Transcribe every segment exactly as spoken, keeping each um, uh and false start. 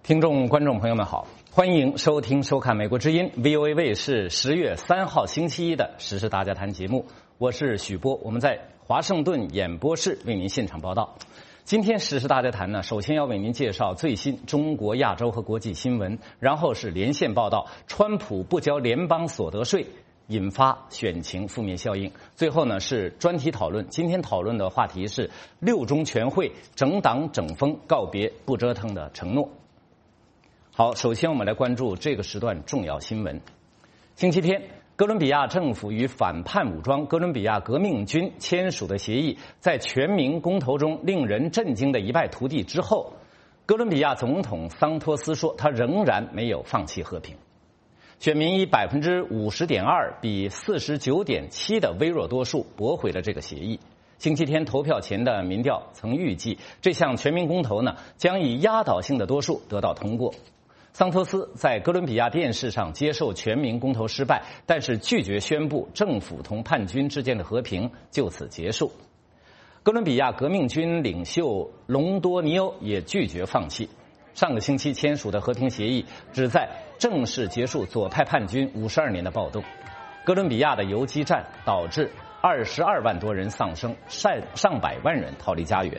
听众、观众朋友们好，欢迎收听、收看美国之音 V O A 卫视十月三号星期一的时事大家谈节目，我是许波，我们在华盛顿演播室为您现场报道。今天时事大家谈呢，首先要为您介绍最新中国、亚洲和国际新闻，然后是连线报道，川普不交联邦所得税，引发选情负面效应。最后呢是专题讨论，今天讨论的话题是六中全会整党整风，告别不折腾的承诺。好，首先我们来关注这个时段重要新闻。星期天，哥伦比亚政府与反叛武装哥伦比亚革命军签署的协议，在全民公投中令人震惊的一败涂地之后，哥伦比亚总统桑托斯说，他仍然没有放弃和平。选民以百分之五十点二比四十九点七的微弱多数驳回了这个协议。星期天投票前的民调曾预计，这项全民公投呢将以压倒性的多数得到通过。桑托斯在哥伦比亚电视上接受全民公投失败，但是拒绝宣布政府同叛军之间的和平就此结束。哥伦比亚革命军领袖隆多尼欧也拒绝放弃。上个星期签署的和平协议旨在正式结束左派叛军五十二年的暴动。哥伦比亚的游击战导致二十二万多人丧生，上上百万人逃离家园。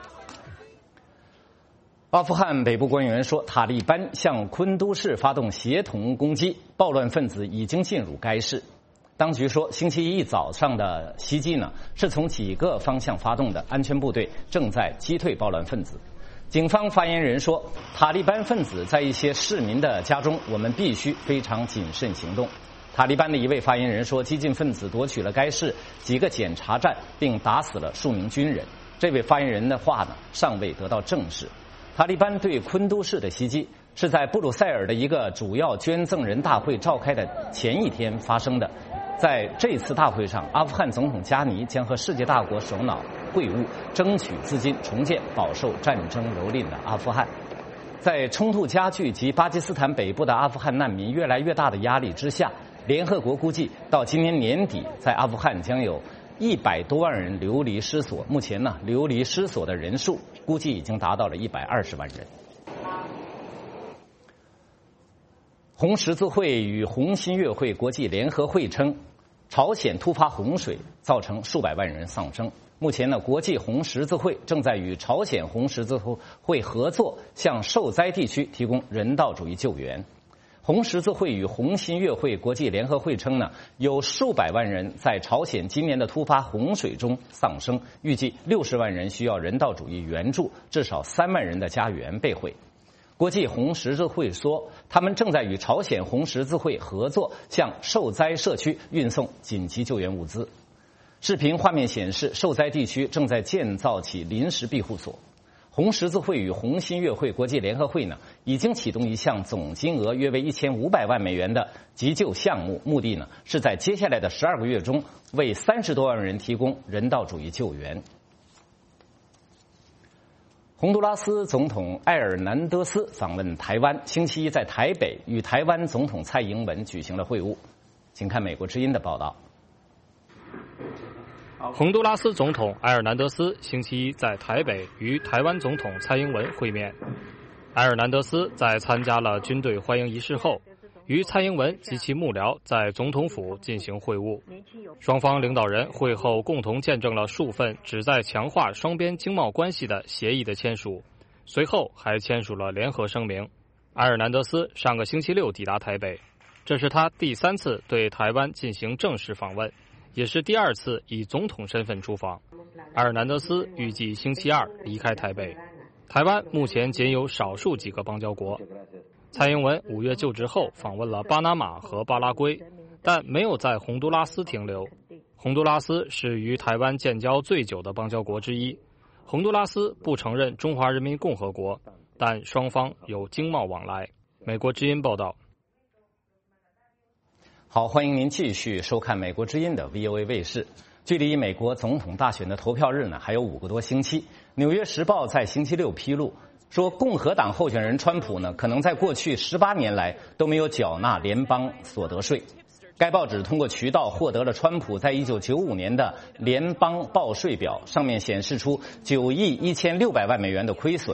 阿富汗北部官员说，塔利班向昆都市发动协同攻击，暴乱分子已经进入该市。当局说，星期一早上的袭击呢，是从几个方向发动的，安全部队正在击退暴乱分子。警方发言人说，塔利班分子在一些市民的家中，我们必须非常谨慎行动。塔利班的一位发言人说，激进分子夺取了该市几个检查站，并打死了数名军人。这位发言人的话呢，尚未得到证实。塔利班对昆都市的袭击是在布鲁塞尔的一个主要捐赠人大会召开的前一天发生的。在这次大会上，阿富汗总统加尼将和世界大国首脑会晤，争取资金重建饱受战争蹂躏的阿富汗。在冲突加剧及巴基斯坦北部的阿富汗难民越来越大的压力之下，联合国估计到今年年底，在阿富汗将有一百多万人流离失所。目前呢，流离失所的人数估计已经达到了一百二十万人。红十字会与红新月会国际联合会称，朝鲜突发洪水造成数百万人丧生。目前呢，国际红十字会正在与朝鲜红十字会合作，向受灾地区提供人道主义救援。红十字会与红新月会国际联合会称呢，有数百万人在朝鲜今年的突发洪水中丧生，预计六十万人需要人道主义援助，至少三万人的家园被毁。国际红十字会说，他们正在与朝鲜红十字会合作，向受灾社区运送紧急救援物资。视频画面显示，受灾地区正在建造起临时庇护所。红十字会与红新月会国际联合会呢，已经启动一项总金额约为一千五百万美元的急救项目，目的呢是在接下来的十二个月中，为三十多万人提供人道主义救援。洪都拉斯总统埃尔南德斯访问台湾，星期一在台北与台湾总统蔡英文举行了会晤。请看美国之音的报道。 洪都拉斯总统埃尔南德斯星期一在台北与台湾总统蔡英文会面。埃尔南德斯在参加了军队欢迎仪式后，与蔡英文及其幕僚在总统府进行会晤。双方领导人会后共同见证了数份旨在强化双边经贸关系的协议的签署，随后还签署了联合声明。埃尔南德斯上个星期六抵达台北，这是他第三次对台湾进行正式访问，也是第二次以总统身份出访。埃尔南德斯预计星期二离开台北。台湾目前仅有少数几个邦交国。蔡英文五月就职后访问了巴拿马和巴拉圭，但没有在洪都拉斯停留。洪都拉斯是与台湾建交最久的邦交国之一。洪都拉斯不承认中华人民共和国，但双方有经贸往来。美国之音报道。 好，欢迎您继续收看美国之音的 V O A 卫视。距离美国总统大选的投票日呢，还有五个多星期。纽约时报在星期六披露说，共和党候选人川普呢，可能在过去十八年来都没有缴纳联邦所得税。该报纸通过渠道获得了川普在一九九五年的联邦报税表，上面显示出九亿一千六百万美元的亏损。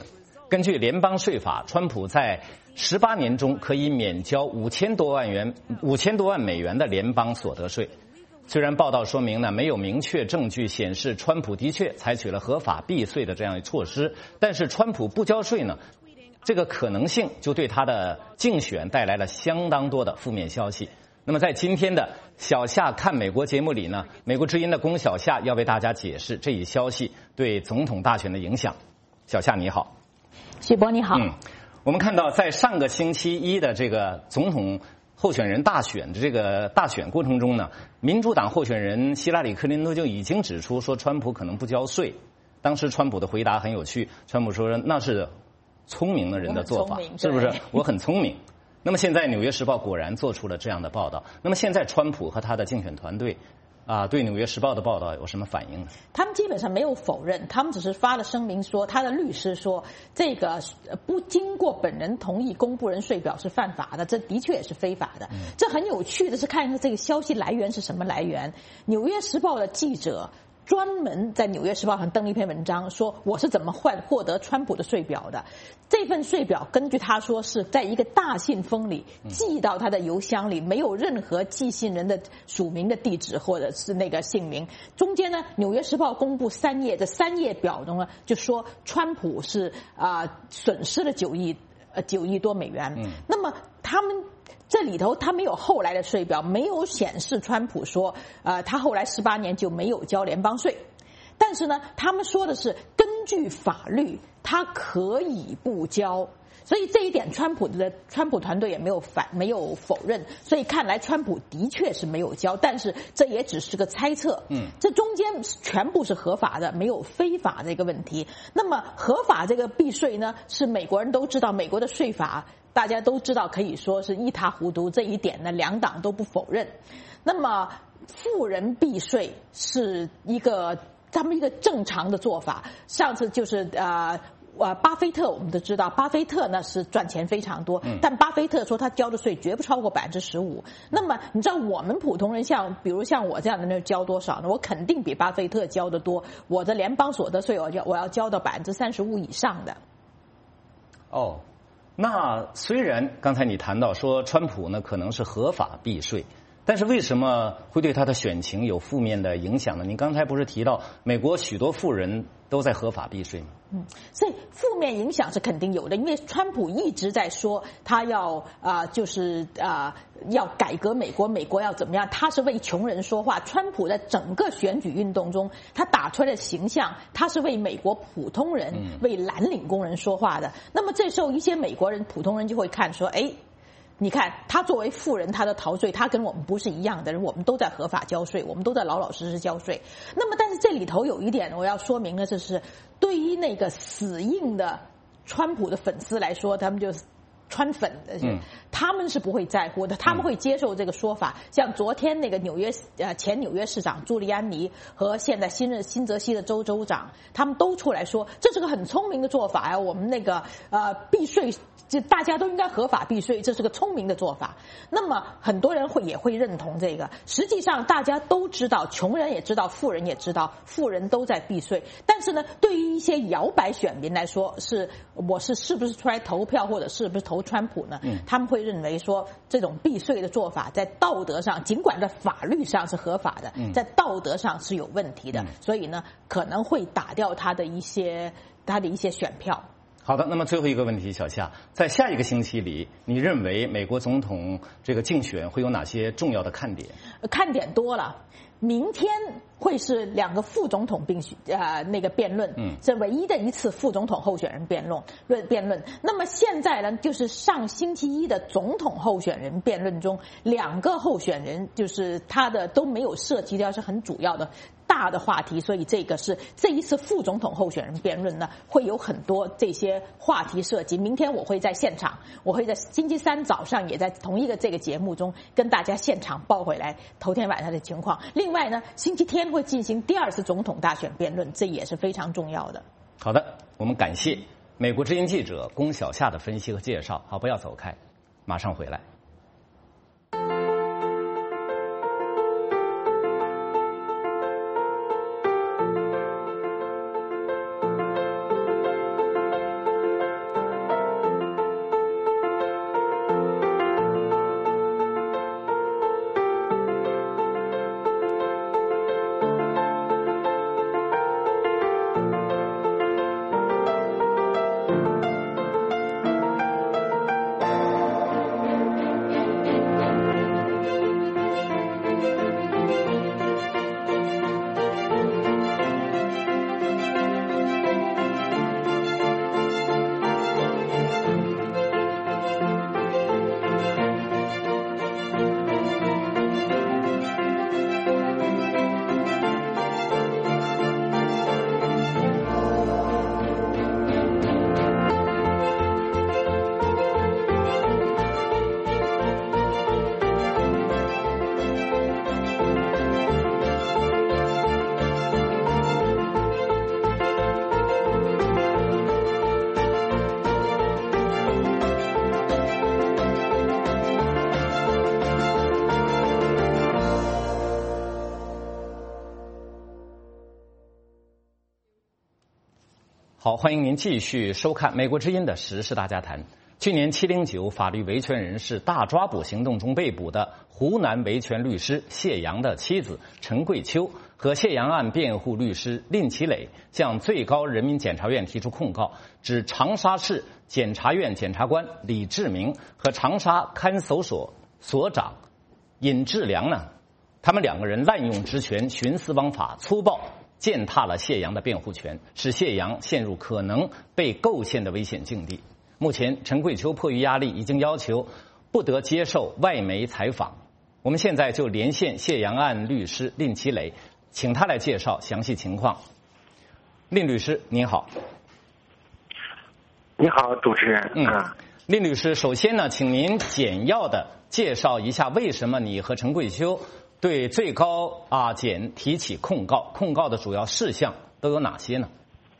根据联邦税法，川普在十八年中可以免交五千多万元、五千多万美元的联邦所得税。虽然报道说明呢，没有明确证据显示川普的确采取了合法避税的这样一措施，但是川普不交税呢，这个可能性就对他的竞选带来了相当多的负面消息。那么在今天的小夏看美国节目里呢，美国之音的龚小夏要为大家解释这一消息对总统大选的影响。小夏你好。 许博你好。 嗯，我们看到在上个星期一的这个总统候选人大选的这个大选过程中呢，民主党候选人希拉里·克林顿就已经指出说川普可能不交税。当时川普的回答很有趣，川普说那是聪明的人的做法，是不是？我很聪明。那么现在《纽约时报》果然做出了这样的报道。那么现在川普和他的竞选团队啊，对《纽约时报》的报道有什么反应呢？ 他们基本上没有否认，他们只是发了声明说，他的律师说，这个不经过本人同意公布人税表是犯法的，这的确也是非法的。嗯、这很有趣的是，看一下这个消息来源是什么来源。《纽约时报》的记者专门在《纽约时报》上登了一篇文章，说我是怎么换获得川普的税表的。这份税表根据他说是在一个大信封里寄到他的邮箱里，没有任何寄信人的署名的地址或者是那个姓名。中间呢，《纽约时报》公布三页，这三页表中呢就说川普是啊、呃、损失了九亿呃九亿多美元。嗯、那么他们。这里头他没有后来的税表，没有显示川普说，呃，他后来十八年就没有交联邦税。但是呢，他们说的是根据法律，他可以不交。所以这一点，川普的川普团队也没有反没有否认。所以看来川普的确是没有交，但是这也只是个猜测。嗯，这中间全部是合法的，没有非法这个问题。那么合法这个避税呢，是美国人都知道，美国的税法。大家都知道，可以说是一塌糊涂，这一点呢，两党都不否认。那么，富人避税是一个他们一个正常的做法。上次就是呃呃，巴菲特我们都知道，巴菲特呢是赚钱非常多，但巴菲特说他交的税绝不超过百分之十五。那么你知道我们普通人像比如像我这样的人交多少呢？我肯定比巴菲特交的多。我的联邦所得税我要我要交到百分之三十五以上的。 哦。那虽然刚才你谈到说川普呢可能是合法避税，但是为什么会对他的选情有负面的影响呢？您刚才不是提到美国许多富人都在合法避税吗？ 嗯，所以负面影响是肯定有的，因为川普一直在说他要啊、呃，就是啊、呃，要改革美国，美国要怎么样？他是为穷人说话。川普在整个选举运动中，他打出来的形象，他是为美国普通人、嗯、为蓝领工人说话的。那么这时候，一些美国人、普通人就会看说，哎。你看，他作为富人，他的逃税，他跟我们不是一样的人，我们都在合法交税，我们都在老老实实交税。那么，但是这里头有一点我要说明的，就是对于那个死硬的川普的粉丝来说，他们就是川粉的，嗯、他们是不会在乎的，他们会接受这个说法。嗯、像昨天那个纽约呃前纽约市长朱利安尼和现在新任新泽西的州州长，他们都出来说这是个很聪明的做法呀，我们那个呃避税。就大家都应该合法避税，这是个聪明的做法。那么很多人会也会认同这个。实际上大家都知道，穷人也知道，富人也知道，富人都在避税。但是呢，对于一些摇摆选民来说，是我是是不是出来投票，或者是不是投川普呢？嗯、他们会认为说，这种避税的做法在道德上，尽管在法律上是合法的，在道德上是有问题的，嗯、所以呢，可能会打掉他的一些他的一些选票。 好的，那么最后一个问题，小夏，在下一个星期里，你认为美国总统这个竞选会有哪些重要的看点？ 看点多了。明天会是两个副总统并呃那个辩论，嗯，是唯一的一次副总统候选人辩论论辩论。那么现在呢，就是上星期一的总统候选人辩论中，两个候选人就是他的都没有涉及到是很主要的大的话题，所以这个是这一次副总统候选人辩论呢，会有很多这些话题涉及。明天我会在现场，我会在星期三早上也在同一个这个节目中跟大家现场报回来头天晚上的情况。另外呢，星期天会进行第二次总统大选辩论，这也是非常重要的。 好的，我们感谢美国之音记者龚小夏的分析和介绍。好，不要走开，马上回来。 好，欢迎您继续收看美国之音的时事大家谈。去年七零九法律维权人士大抓捕行动中被捕的湖南维权律师谢阳的妻子陈桂秋和谢阳案辩护律师令其磊向最高人民检察院提出控告，指长沙市检察院检察官李志明和长沙看守所所长尹志良呢，他们两个人滥用职权、徇私枉法，粗暴践踏了谢阳的辩护权，使谢阳陷入可能被构陷的危险境地。目前，陈桂秋迫于压力，已经要求不得接受外媒采访。我们现在就连线谢阳案律师令其磊，请他来介绍详细情况。令律师，您好。 你好，主持人。 嗯，令律师，首先呢，请您简要的介绍一下，为什么你和陈桂秋对最高啊检提起控告？控告的主要事项都有哪些呢？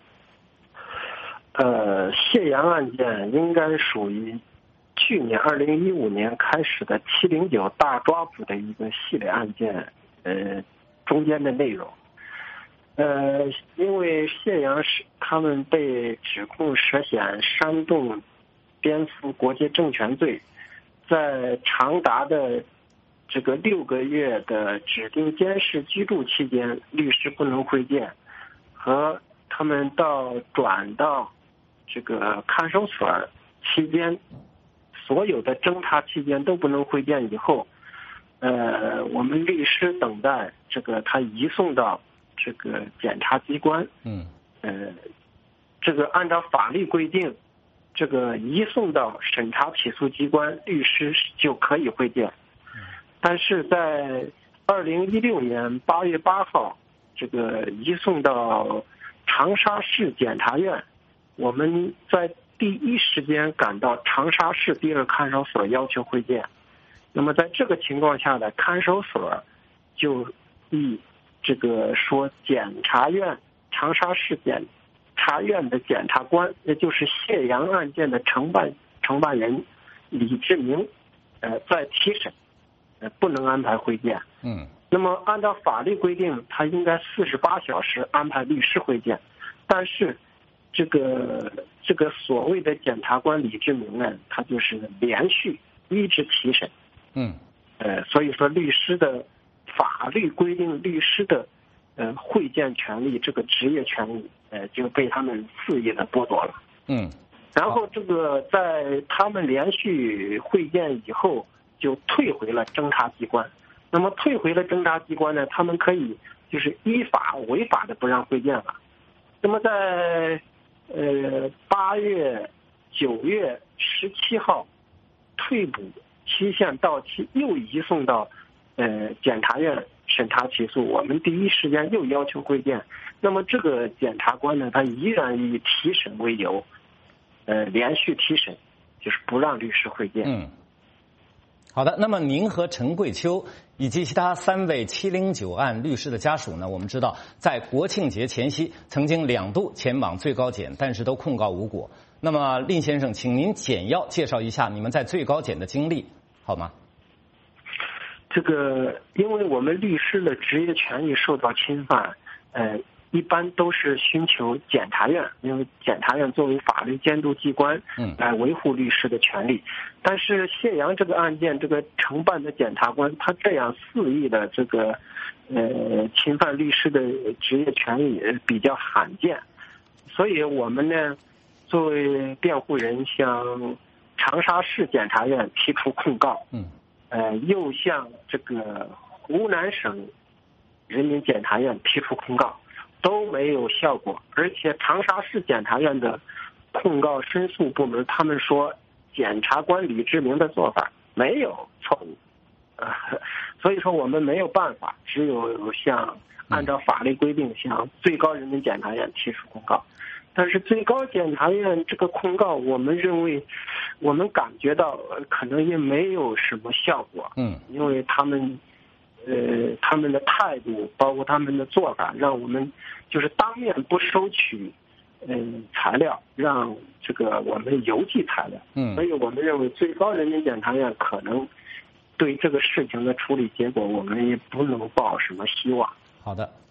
呃，谢阳案件应该属于去年二零一五年开始的七零九大抓捕的一个系列案件，呃，中间的内容。呃，因为谢阳是他们被指控涉嫌煽动、颠覆国家政权罪，在长达的这个六个月的指定监视居住期间，律师不能会见，和他们到转到这个看守所期间，所有的侦查期间都不能会见以后，呃，我们律师等待这个他移送到这个检察机关， 嗯， 呃，这个按照法律规定，这个移送到审查起诉机关，律师就可以会见。但是在二零一六年八月八号，这个移送到长沙市检察院，我们在第一时间赶到长沙市第二看守所要求会见。那么在这个情况下的看守所就以这个说检察院长沙市检察院的检察官，也就是谢阳案件的承办承办人李志明，呃，在提审，呃，不能安排会见。 嗯。 那么按照法律规定，他应该四十八小时安排律师会见，但是这个这个所谓的检察官李志明呢，他就是连续一直提审。 嗯。 呃，所以说律师的法律规定，律师的呃会见权利，这个职业权利，呃就被他们肆意的剥夺了。 嗯。 然后这个在他们连续会见以后，就退回了侦查机关。那么退回了侦查机关呢，他们可以就是依法违法的不让会见了。那么在呃八月、九月十七号，退捕期限到期，又移送到呃检察院审查起诉。我们第一时间又要求会见。那么这个检察官呢，他依然以提审为由，呃连续提审，就是不让律师会见。 嗯。好的，那么您和陈桂秋以及其他三位七零九案律师的家属呢？我们知道，在国庆节前夕曾经两度前往最高检，但是都控告无果。那么令先生，请您简要介绍一下你们在最高检的经历，好吗？ 这个，因为我们律师的职业权益受到侵犯，呃，一般都是寻求检察院，因为检察院作为法律监督机关，嗯，来维护律师的权利。但是谢阳这个案件，这个承办的检察官他这样肆意的这个，呃，侵犯律师的职业权益比较罕见，所以我们呢，作为辩护人向长沙市检察院提出控告，嗯，呃，又向这个湖南省人民检察院提出控告。都没有效果，而且长沙市检察院的控告申诉部门，他们说检察官李志明的做法没有错误，呃，所以说我们没有办法，只有向按照法律规定向最高人民检察院提出控告。但是最高检察院这个控告，我们认为，我们感觉到可能也没有什么效果，嗯，因为他们。呃，他们的态度，包括他们的做法，让我们就是当面不收取，嗯、呃，材料，让这个我们邮寄材料。嗯，所以我们认为最高人民检察院可能对这个事情的处理结果，我们也不能抱什么希望。 好的，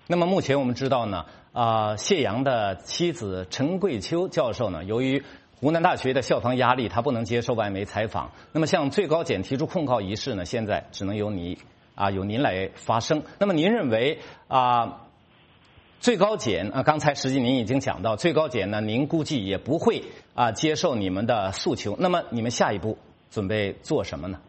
那么目前我们知道呢，啊、呃，谢阳的妻子陈桂秋教授呢，由于湖南大学的校方压力，他不能接受外媒采访。那么向最高检提出控告一事呢，现在只能由你啊、呃、由您来发声。那么您认为啊、呃，最高检啊、呃，刚才实际您已经讲到，最高检呢，您估计也不会啊、呃、接受你们的诉求。那么你们下一步准备做什么呢？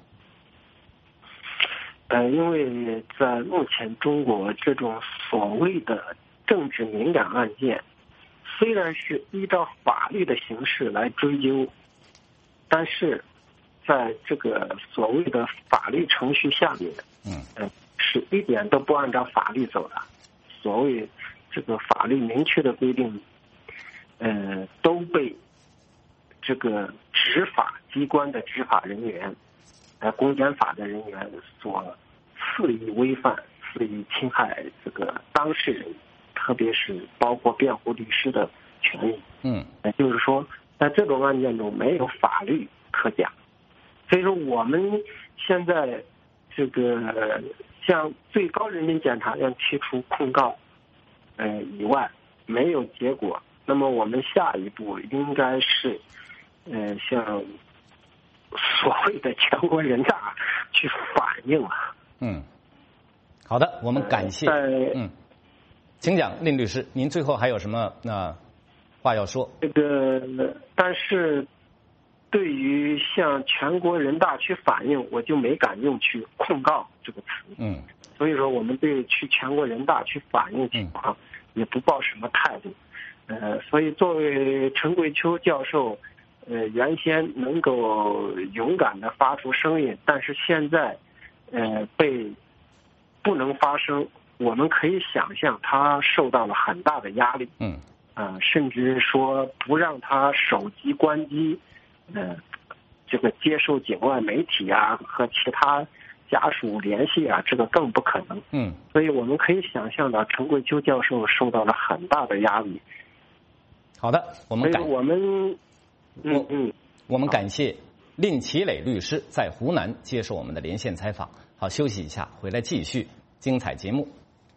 呃，因为在目前中国这种所谓的政治敏感案件，虽然是依照法律的形式来追究，但是在这个所谓的法律程序下面，嗯，呃，是一点都不按照法律走的。所谓这个法律明确的规定，呃，都被这个执法机关的执法人员，呃，公检法的人员所肆意违反、肆意侵害这个当事人，特别是包括辩护律师的权益。嗯，也就是说，在这种案件中没有法律可讲。所以说，我们现在这个向最高人民检察院提出控告，呃以外没有结果，那么我们下一步应该是，呃，向所谓的全国人大去反映啊。 嗯，好的，我们感谢。呃、嗯，请讲，令律师，您最后还有什么那、呃、话要说？ 这个，但是对于向全国人大去反映，我就没敢用去控告这个词。嗯，所以说我们对去全国人大去反映情况也不抱什么态度。呃，所以作为陈桂秋教授，呃，原先能够勇敢的发出声音，但是现在。呃，被不能发声，我们可以想象他受到了很大的压力。嗯，啊、呃，甚至说不让他手机关机，呃，这个接受境外媒体啊和其他家属联系啊，这个更不可能。嗯，所以我们可以想象到陈桂秋教授受到了很大的压力。 好的，我们感我们嗯嗯，我们感谢令其磊律师在湖南接受我们的连线采访。好，休息一下，回来继续精彩节目。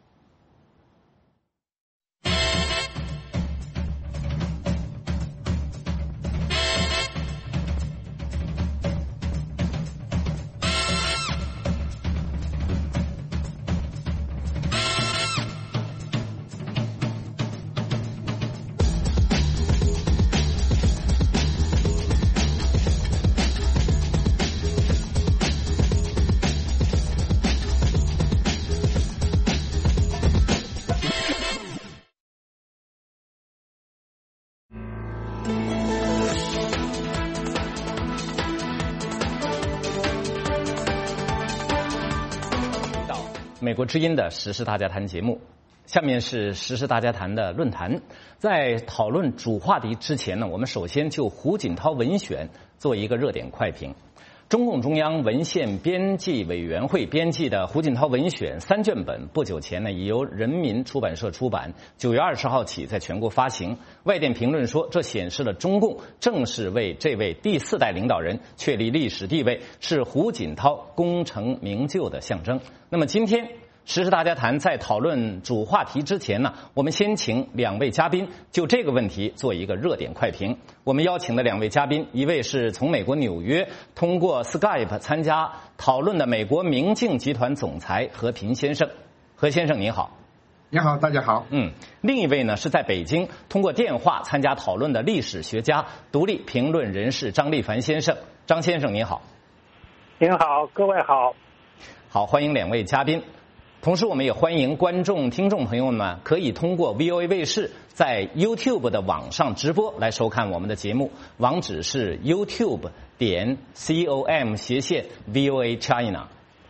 美国之音的时事大家谈节目，下面是时事大家谈的论坛。在讨论主话题之前呢，我们首先就胡锦涛文选做一个热点快评。中共中央文献编辑委员会编辑的胡锦涛文选三卷本，不久前呢已由人民出版社出版，九月二十号起在全国发行。外电评论说，这显示了中共正式为这位第四代领导人确立历史地位，是胡锦涛功成名就的象征。那么今天时事大家谈在讨论主话题之前呢，我们先请两位嘉宾就这个问题做一个热点快评。我们邀请的两位嘉宾，一位是从美国纽约通过 Skype 参加讨论的美国明镜集团总裁何平先生。何先生您好。 你好，大家好。 嗯，另一位呢是在北京通过电话参加讨论的历史学家、独立评论人士张立凡先生。张先生您好。 您好，各位好。 好，欢迎两位嘉宾。同时，我们也欢迎观众、听众朋友们可以通过 V O A 卫视在 YouTube 的网上直播来收看我们的节目，网址是 YouTube 点 com 斜线 V O A China。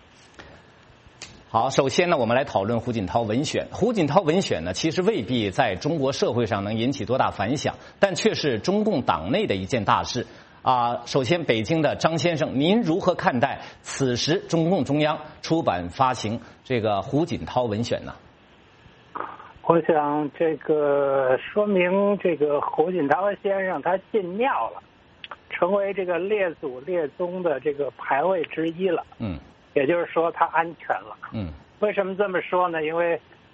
好，首先呢，我们来讨论胡锦涛文选。胡锦涛文选呢，其实未必在中国社会上能引起多大反响，但却是中共党内的一件大事。啊，首先，北京的张先生，您如何看待此时中共中央出版发行这个胡锦涛文选呢？ 我想这个说明这个胡锦涛先生他进庙了，成为这个列祖列宗的这个牌位之一了。嗯，也就是说他安全了。嗯，为什么这么说呢？因为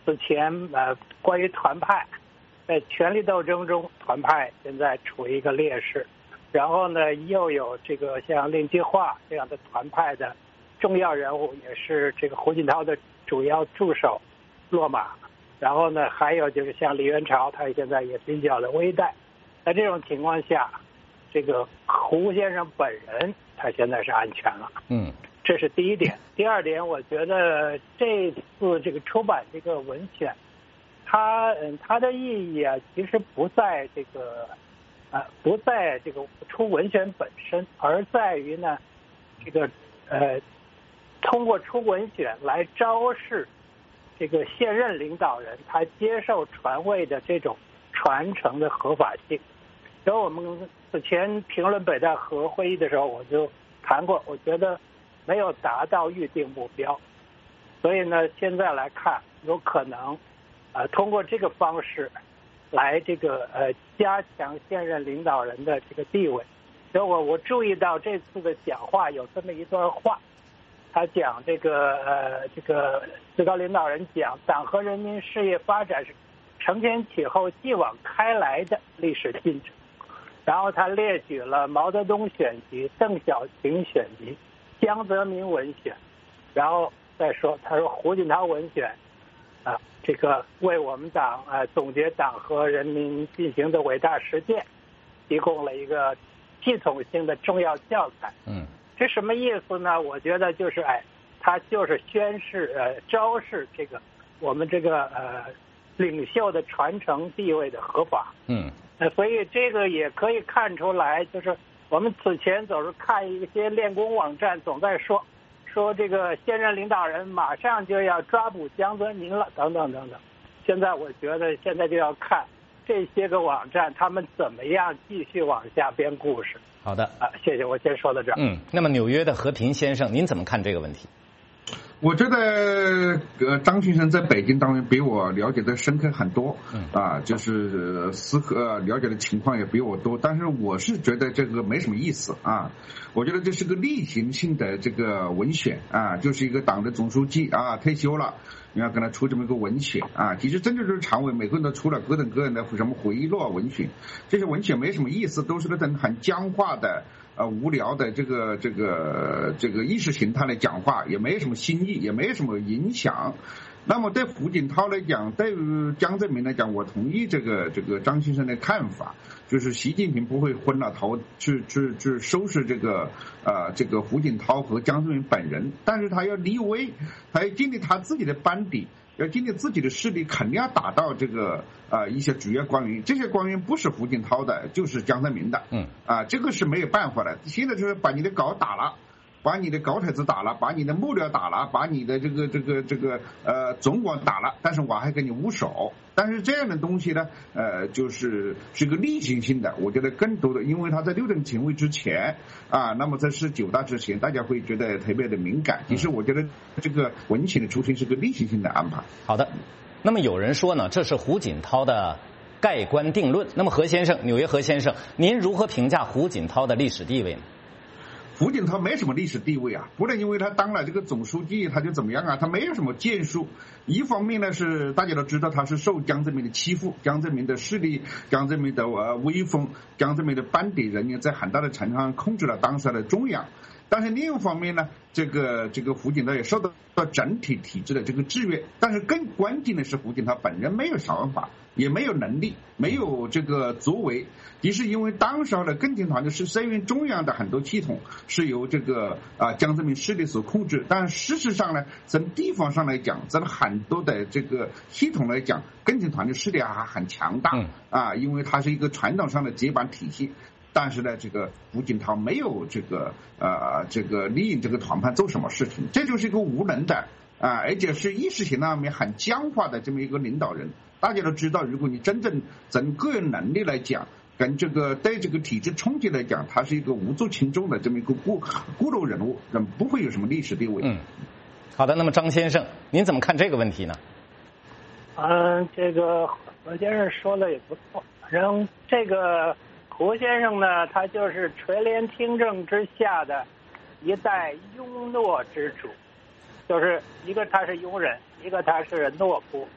此前呃关于团派，在权力斗争中，团派现在处于一个劣势。然后呢，又有这个像令计划这样的团派的重要人物，也是这个胡锦涛的主要助手落马。然后呢，还有就是像李元朝，他现在也比较的危殆。在这种情况下，这个胡先生本人他现在是安全了。 嗯， 这是第一点。第二点，我觉得这次这个出版这个文选，它嗯它的意义啊，其实不在这个。呃，不在这个出文选本身，而在于呢，这个呃，通过出文选来昭示这个现任领导人他接受传位的这种传承的合法性。然后我们此前评论北戴河会议的时候，我就谈过，我觉得没有达到预定目标，所以呢，现在来看，有可能呃通过这个方式。来这个呃加强现任领导人的这个地位，所以我我注意到这次的讲话有这么一段话，他讲这个呃这个最高领导人讲党和人民事业发展是承前启后继往开来的历史进程，然后他列举了毛泽东选集、邓小平选集、江泽民文选，然后再说他说胡锦涛文选啊。这个为我们党呃总结党和人民进行的伟大实践，提供了一个系统性的重要教材。 嗯， 这什么意思呢？我觉得就是哎，它就是宣示呃昭示这个我们这个呃领袖的传承地位的合法。 嗯， 呃，所以这个也可以看出来，就是我们此前总是看一些练功网站总在说。说这个现任领导人马上就要抓捕江泽民了，等等等等。现在我觉得现在就要看这些个网站他们怎么样继续往下编故事。 好的啊，谢谢，我先说到这儿。 嗯，那么纽约的和平先生，您怎么看这个问题？ 我觉得呃，张先生在北京当然比我了解的深刻很多，嗯啊，就是思呃了解的情况也比我多，但是我是觉得这个没什么意思啊。我觉得这是个例行性的这个文选啊，就是一个党的总书记啊退休了，你要跟他出这么一个文选啊。其实真正就是常委每个人都出了各种各样的什么回忆录文选，这些文选没什么意思，都是那种很僵化的。呃，无聊的这个这个这个意识形态的讲话，也没什么新意，也没什么影响。那么对胡锦涛来讲，对于江泽民来讲，我同意这个这个张先生的看法，就是习近平不会昏了头去去去收拾这个呃这个胡锦涛和江泽民本人，但是他要立威，他要建立他自己的班底。要建立自己的势力，肯定要打到这个呃一些主要官员，这些官员不是胡锦涛的，就是江泽民的，嗯啊，这个是没有办法的。现在就是把你的稿打了，把你的稿台子打了，把你的幕僚打了，把你的这个这个这个呃总管打了，但是我还给你捂手。但是这样的东西呢，呃，就是是个例行性的。我觉得更多的，因为他在六中全会之前啊，那么在十九大之前，大家会觉得特别的敏感。其实我觉得这个文选的出现是个例行性的安排。 好的，那么有人说呢，这是胡锦涛的盖棺定论。那么何先生，纽约何先生，您如何评价胡锦涛的历史地位呢？ 胡锦涛没什么历史地位啊，不能因为他当了这个总书记他就怎么样啊，他没有什么建树。一方面呢是大家都知道他是受江泽民的欺负，江泽民的势力，江泽民的呃威风，江泽民的班底人员在很大的程度上控制了当时的中央。但是另一方面呢，这个这个胡锦涛也受到整体体制的这个制约。但是更关键的是，胡锦涛本人没有想法，也没有能力，没有这个作为。即是因为当时的更替团队是身为中央的很多系统是由这个啊江泽民势力所控制，但事实上呢，从地方上来讲，在很多的这个系统来讲，更替团队势力还很强大啊，因为它是一个传统上的接班体系。但是呢，这个胡锦涛没有这个呃这个领这个团派做什么事情，这就是一个无能的啊，而且是意识形态上面很僵化的这么一个领导人。大家都知道，如果你真正从个人能力来讲，跟这个对这个体制冲击来讲，他是一个无足轻重的这么一个孤孤陋人物，人不会有什么历史地位。 嗯，好的，那么张先生，您怎么看这个问题呢？ 嗯，这个何先生说的也不错，反正这个。胡先生呢，他就是垂帘听政之下的一代庸懦之主，就是一个他是庸人，一个他是懦夫。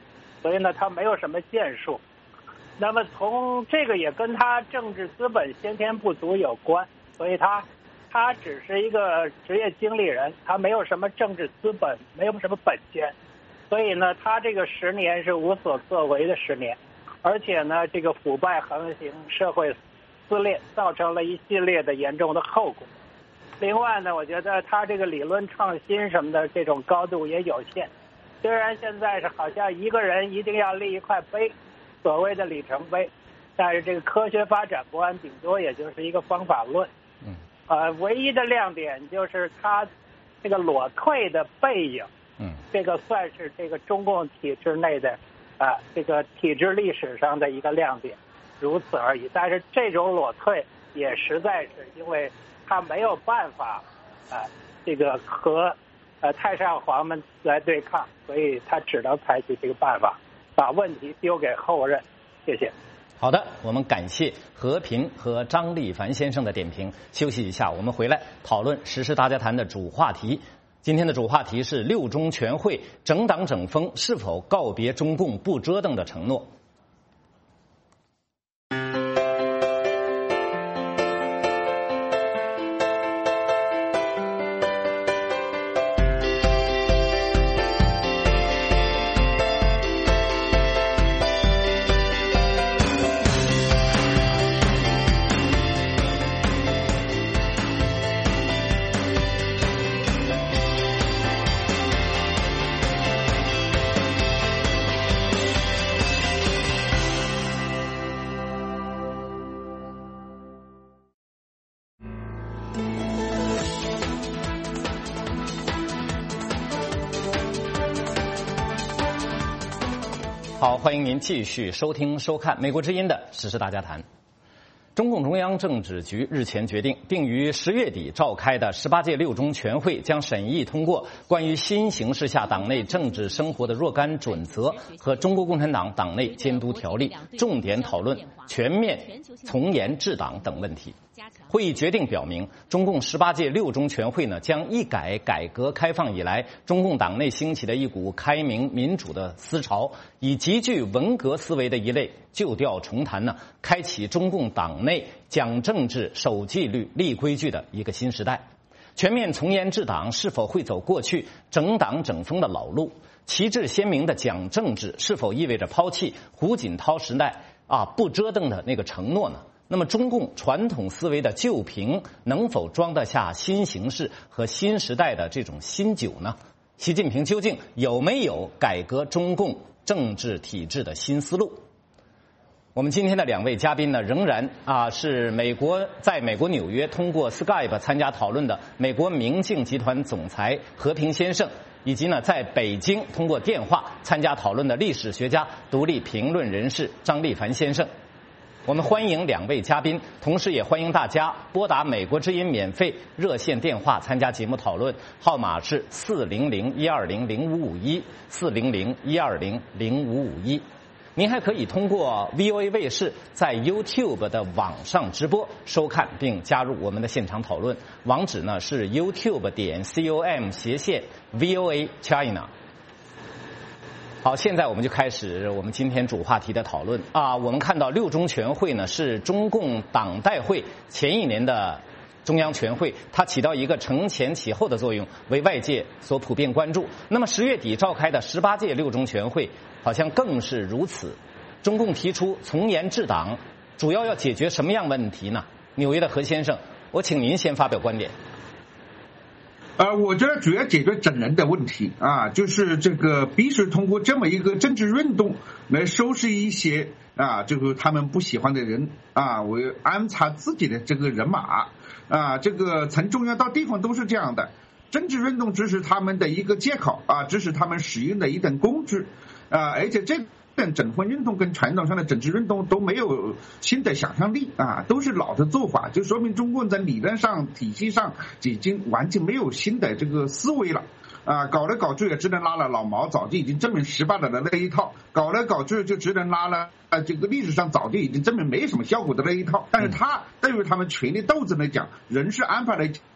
所以呢，他没有什么建树。那么从这个也跟他政治资本先天不足有关，所以他他只是一个职业经理人，他没有什么政治资本，没有什么本钱，所以呢，他这个十年是无所作为的十年，而且呢，这个腐败横行，社会撕裂，造成了一系列的严重的后果。另外呢，我觉得他这个理论创新什么的这种高度也有限。虽然现在是好像一个人一定要立一块碑，所谓的里程碑，但是这个科学发展观顶多也就是一个方法论。嗯，呃，唯一的亮点就是他这个裸退的背影。嗯，这个算是这个中共体制内的，啊、呃，这个体制历史上的一个亮点，如此而已。但是这种裸退也实在是因为他没有办法，啊、呃，这个和呃太上皇们来对抗，所以他只能采取这个办法，把问题丢给后任。谢谢。 好的，我们感谢和平和张立凡先生的点评。休息一下，我们回来讨论时事大家谈的主话题。今天的主话题是六中全会整党整风是否告别中共不折腾的承诺。好，欢迎您继续收听收看美国之音的时事大家谈。中共中央政治局日前决定，并于十月底召开的十八届六中全会将审议通过关于新形势下党内政治生活的若干准则和中国共产党党内监督条例，重点讨论全面从严治党等问题。会议决定表明，中共十八届六中全会呢将一改改革开放以来中共党内兴起的一股开明民主的思潮，以极具文革思维的一类旧调重弹呢，开启中共党内讲政治、守纪律、立规矩的一个新时代。全面从严治党是否会走过去整党整风的老路？旗帜鲜明的讲政治是否意味着抛弃胡锦涛时代啊不折腾的那个承诺呢？那么中共传统思维的旧瓶能否装得下新形势和新时代的这种新酒呢？习近平究竟有没有改革中共政治体制的新思路？我们今天的两位嘉宾呢，仍然啊是美国在美国纽约通过 Skype 参加讨论的美国明镜集团总裁和平先生，以及呢在北京通过电话参加讨论的历史学家、独立评论人士张立凡先生。我们欢迎两位嘉宾，同时也欢迎大家拨打美国之音免费热线电话参加节目讨论，号码是四零零一二零零五五一四零零一二零零五五一。您还可以通过 V O A 卫视在 YouTube 的网上直播收看并加入我们的现场讨论，网址呢是 YouTube 点 com 斜线 V O A China。好，现在我们就开始我们今天主话题的讨论啊。我们看到六中全会呢是中共党代会前一年的中央全会，它起到一个承前启后的作用，为外界所普遍关注。那么十月底召开的十八届六中全会好像更是如此。中共提出从严治党，主要要解决什么样问题呢？纽约的何先生，我请您先发表观点。 呃，我觉得主要解决整人的问题啊，就是这个必须通过这么一个政治运动来收拾一些啊，这个他们不喜欢的人啊，我安插自己的这个人马啊，这个从中央到地方都是这样的。政治运动只是他们的一个借口啊，只是他们使用的一等工具啊，而且这整风运动跟传统上的政治运动都没有新的想象力啊，都是老的做法，就说明中共在理论上体系上已经完全没有新的这个思维了啊，搞来搞去也只能拉了老毛早就已经证明失败了的那一套，搞来搞去就只能拉了啊这个历史上早就已经证明没什么效果的那一套。但是他对于他们权力斗争来讲，人是安排来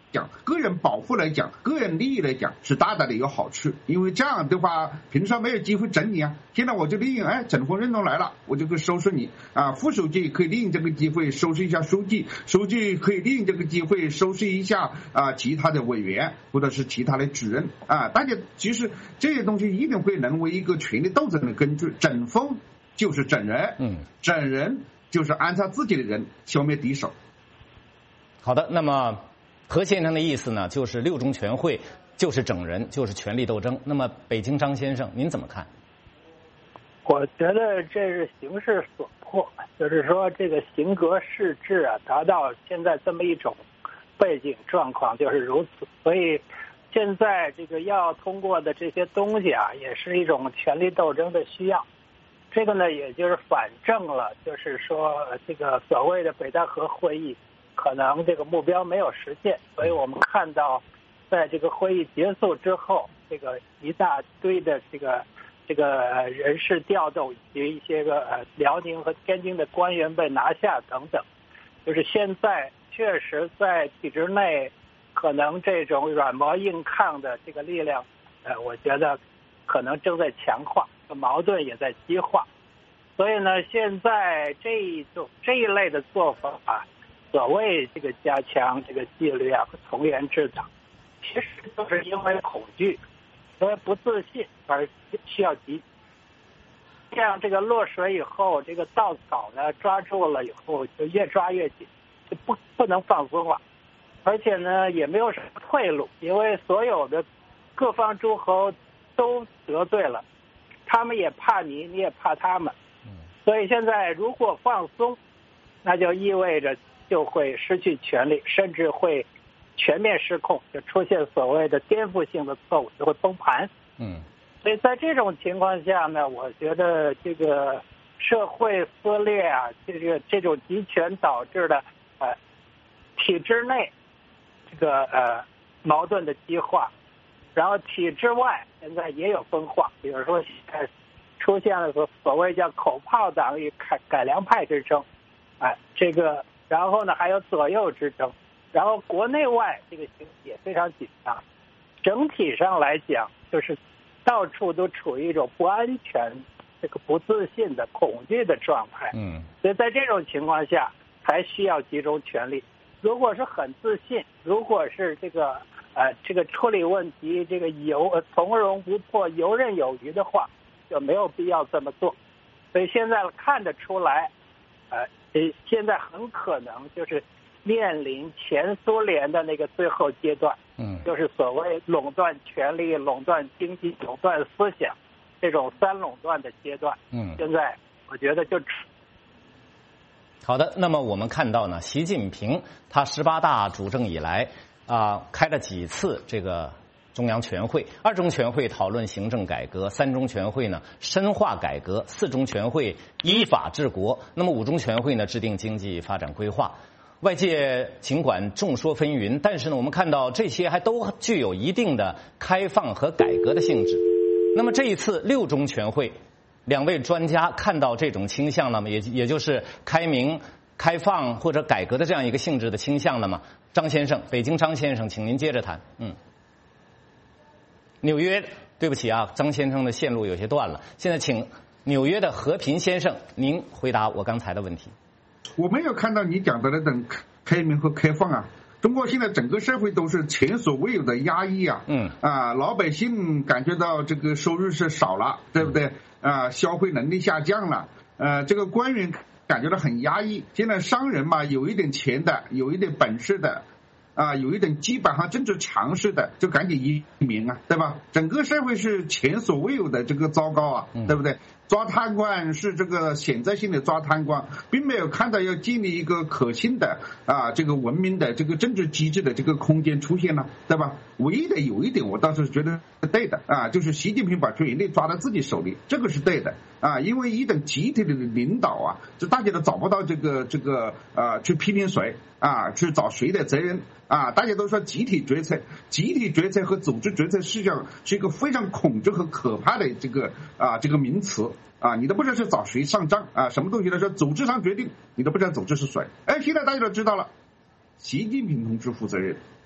讲，个人保护来讲，个人利益来讲是大大的有好处，因为这样的话平常没有机会整你啊，现在我就利用哎整风运动来了，我就可以收拾你啊，副书记可以利用这个机会收拾一下书记，书记可以利用这个机会收拾一下啊其他的委员或者是其他的主任啊，大家其实这些东西一定会沦为一个权力斗争的根据，整风就是整人，嗯，整人就是安插自己的人消灭敌手。 好的，那么何先生的意思呢，就是六中全会就是整人，就是权力斗争。那么北京张先生，您怎么看？ 我觉得这是形势所迫，就是说这个形格势制啊，达到现在这么一种背景状况就是如此，所以现在这个要通过的这些东西啊，也是一种权力斗争的需要。这个呢，也就是反证了，就是说这个所谓的北戴河会议可能这个目标没有实现，所以我们看到，在这个会议结束之后，这个一大堆的这个这个人事调动以及一些个呃辽宁和天津的官员被拿下等等，就是现在确实在体制内，可能这种软磨硬抗的这个力量，呃，我觉得可能正在强化，矛盾也在激化，所以呢，现在这一种这一类的做法啊。所谓这个加强这个纪律啊和从严治党，其实就是因为恐惧，因为不自信而需要急。这样这个落水以后，这个稻草呢抓住了以后就越抓越紧，就不不能放松了，而且呢也没有什么退路，因为所有的各方诸侯都得罪了，他们也怕你，你也怕他们，所以现在如果放松，那就意味着就会失去权力，甚至会全面失控，就出现所谓的颠覆性的错误，就会崩盘。嗯，所以在这种情况下呢，我觉得这个社会撕裂啊，这个这种集权导致的呃体制内这个呃矛盾的激化，然后体制外现在也有分化，比如说呃出现了所所谓叫口炮党与改改良派之争，哎、呃，这个。然后呢，还有左右之争，然后国内外这个形势也非常紧张。整体上来讲，就是到处都处于一种不安全、这个不自信的恐惧的状态。嗯，所以在这种情况下，才需要集中权力。如果是很自信，如果是这个呃这个处理问题这个游从容不迫、游刃有余的话，就没有必要这么做。所以现在看得出来，呃。现在很可能就是面临前苏联的那个最后阶段，嗯，就是所谓垄断权力、垄断经济、垄断思想这种三垄断的阶段。嗯，现在我觉得就好的。那么我们看到呢，习近平他十八大主政以来啊、呃，开了几次这个中央全会，二中全会讨论行政改革，三中全会呢深化改革，四中全会依法治国，那么五中全会呢制定经济发展规划。外界尽管众说纷纭，但是呢我们看到这些还都具有一定的开放和改革的性质。那么这一次六中全会，两位专家看到这种倾向了吗？也也就是开明、开放或者改革的这样一个性质的倾向了吗？张先生，北京张先生，请您接着谈。嗯。纽约，对不起啊，张先生的线路有些断了。现在请纽约的和平先生，您回答我刚才的问题。 我没有看到你讲的那种开明和开放啊。中国现在整个社会都是前所未有的压抑啊，嗯啊，老百姓感觉到这个收入是少了，对不对？啊，消费能力下降了，呃，这个官员感觉到很压抑。现在商人嘛，有一点钱的，有一点本事的。啊，有一点基本上政治常识的，就赶紧移民啊，对吧？整个社会是前所未有的这个糟糕啊，对不对？抓贪官是这个选择性的抓贪官，并没有看到要建立一个可信的啊这个文明的这个政治机制的这个空间出现了，对吧？唯一的有一点我倒是觉得对的啊，就是习近平把权力抓到自己手里，这个是对的啊，因为一种集体的领导啊，就大家都找不到这个这个呃去批评谁啊，去找谁的责任啊，大家都说集体决策，集体决策和组织决策实际上是一个非常恐惧和可怕的这个啊这个名词。啊，你都不知道是找谁上账啊？什么东西呢？说组织上决定，你都不知道组织是谁。哎，现在大家都知道了，习近平同志负责任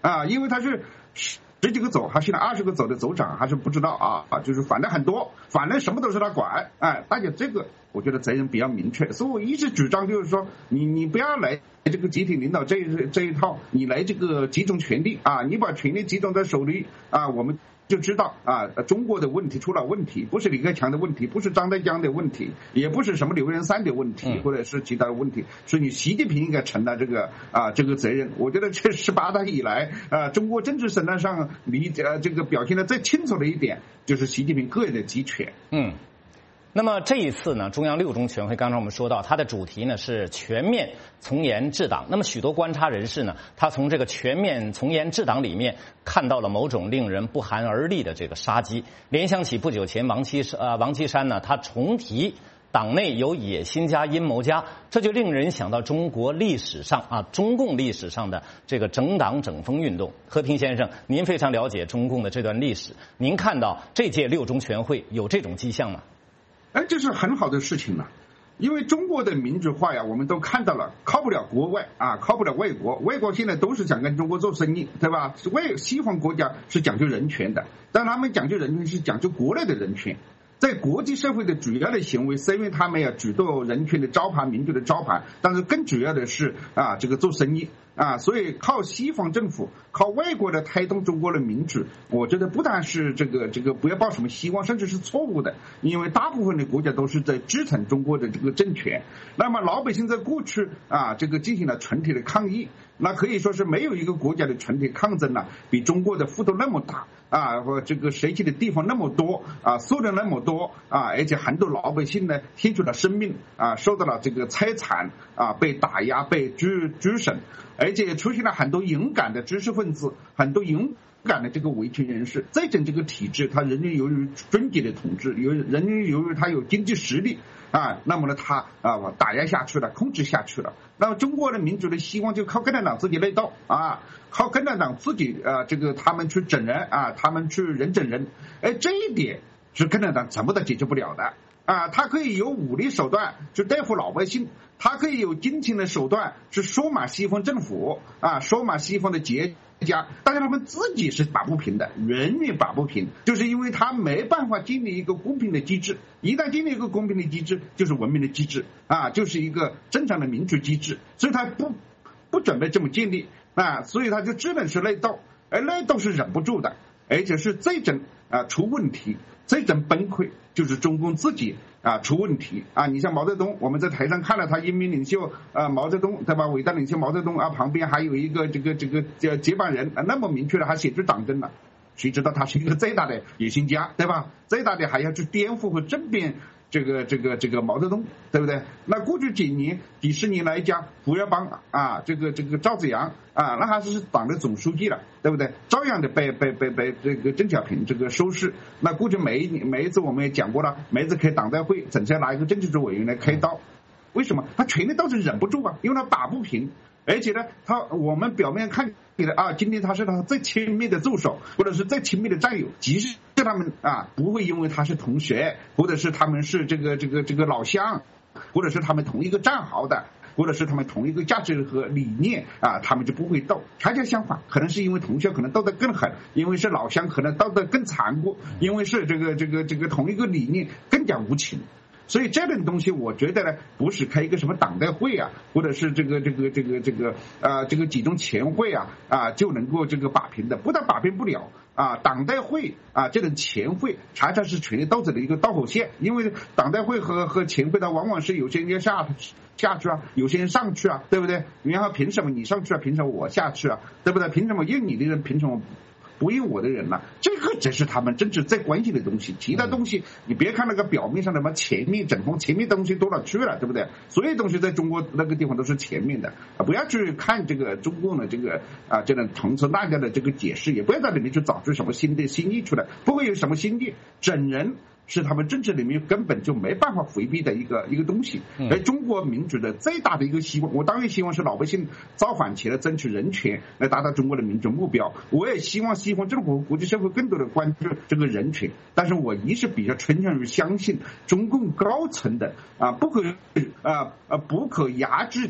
啊，因为他是十几个州，还是二十个州的州长，还是不知道啊啊，就是反正很多，反正什么都是他管，哎，大家这个我觉得责任比较明确，所以我一直主张就是说，你你不要来这个集体领导这一这一套，你来这个集中权力啊，你把权力集中在手里啊，我们就知道啊，中国的问题出了问题，不是李克强的问题，不是张德江的问题，也不是什么刘仁三的问题，或者是其他的问题，所以你习近平应该承担这个啊这个责任。我觉得这十八大以来啊，中国政治生态上离呃这个表现的最清楚的一点，就是习近平个人的集权。 嗯。那么这一次呢，中央六中全会，刚才我们说到，它的主题呢是全面从严治党。那么许多观察人士呢，他从这个全面从严治党里面看到了某种令人不寒而栗的这个杀机，联想起不久前王岐呃王岐山呢，他重提党内有野心家、阴谋家，这就令人想到中国历史上啊，中共历史上的这个整党整风运动。和平先生，您非常了解中共的这段历史，您看到这届六中全会有这种迹象吗？ 哎，这是很好的事情了，因为中国的民主化呀，我们都看到了，靠不了国外啊，靠不了外国，外国现在都是想跟中国做生意，对吧？外西方国家是讲究人权的，但他们讲究人权是讲究国内的人权。在国际社会的主要的行为，是因为他们要举动人权的招牌、民主的招牌，但是更主要的是啊，这个做生意啊，所以靠西方政府、靠外国的推动中国的民主，我觉得不但是这个这个不要抱什么希望，甚至是错误的，因为大部分的国家都是在支撑中国的这个政权。那么老百姓在过去啊，这个进行了群体的抗议，那可以说是没有一个国家的群体抗争呢，比中国的幅度那么大啊，或这个涉及的地方那么多啊，数量那么多啊，而且很多老百姓呢，献出了生命啊，受到了这个摧残啊，被打压、被拘拘审，而且出现了很多勇敢的知识分子，很多勇敢的这个维权人士。这种这个体制，它人人由于终极的统治，由人人由于他有经济实力啊，那么呢，他啊打压下去了，控制下去了。那么中国的民主的希望就靠共产党自己内斗啊，靠共产党自己啊，这个他们去整人啊，他们去人整人。哎，这一点是共产党怎么都解决不了的啊！他可以有武力手段去对付老百姓，他可以有金钱的手段去收买西方政府啊，收买西方的节家，但是他们自己是打不平的，远远打不平，就是因为他没办法建立一个公平的机制。一旦建立一个公平的机制，就是文明的机制啊，就是一个正常的民主机制，所以他不不准备这么建立啊，所以他就只能是内斗，而内斗是忍不住的，而且是这种啊出问题，这种崩溃就是中共自己啊出问题啊！你像毛泽东，我们在台上看了他英明领袖啊毛泽东，对吧？伟大领袖毛泽东啊，旁边还有一个这个这个接接班人啊，那么明确的还写出党争了，谁知道他是一个最大的野心家，对吧？最大的还要去颠覆和政变这个这个这个毛泽东，对不对？那过去几年几十年来讲，胡耀邦啊，这个这个赵紫阳啊，那还是党的总书记了，对不对？照样的被被被被这个邓小平这个收拾。那过去每一年每一次我们也讲过了，每一次开党代会，总是要拿一个政治组委员来开刀。为什么？他权力斗争忍不住啊，因为他打不平。而且呢，他我们表面看起来啊，今天他是他最亲密的助手，或者是最亲密的战友，其实他们啊不会因为他是同学，或者是他们是这个这个这个老乡，或者是他们同一个战壕的，或者是他们同一个价值和理念啊，他们就不会斗。恰恰相反，可能是因为同学可能斗得更狠，因为是老乡可能斗得更残酷，因为是这个这个这个同一个理念更加无情。所以这种东西，我觉得呢，不是开一个什么党代会啊，或者是这个这个这个这个啊这个几中全会啊啊就能够这个把平的，不但把平不了啊，党代会啊这种全会常常是权力斗争的一个导火线，因为党代会和和全会呢，往往是有些人下下去啊，有些人上去啊，对不对？然后凭什么你上去啊？凭什么我下去啊？对不对？凭什么用你的人？凭什么不用我的人呢？这个才是他们政治最关键的东西。其他东西你别看那个表面上的什么前面整风，前面东西多了去了，对不对？所有东西在中国那个地方都是前面的啊，不要去看这个中共的这个啊这种层次大家的这个解释，也不要在里面去找出什么新的新意出来，不会有什么新意。整人是他们政治里面根本就没办法回避的一个一个东西。而中国民主的最大的一个希望，我当然希望是老百姓造反起来争取人权，来达到中国的民主目标。我也希望西方政府和国际社会更多的关注这个人权。但是我一直比较倾向于相信中共高层的啊不可啊啊不可压制的